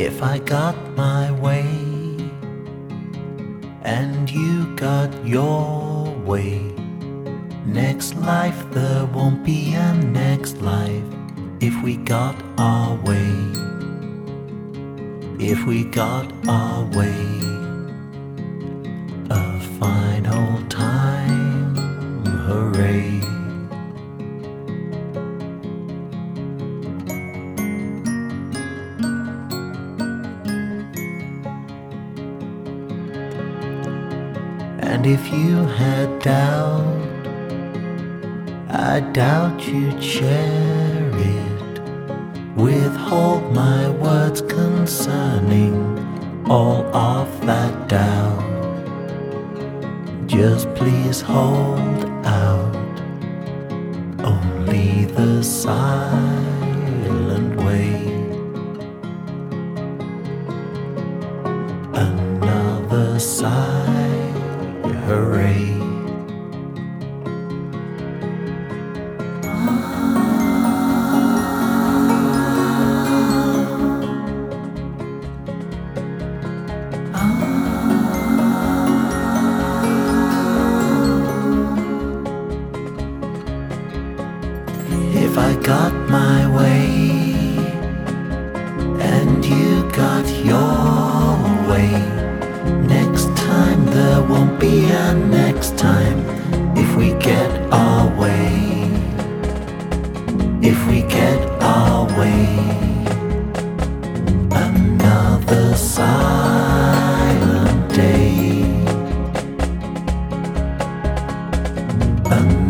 If I got my way and you got your way, next life there won't be a next life. If we got our way, if we got our way, a fine old time, hooray. And if you had doubt, I doubt you'd share it. Withhold my words concerning all of that doubt. Just please hold out only the silent way. Another sigh, hooray. If I got my way and you got your way, next time there won't be a next time. If we get our way, if we get our way, another silent day.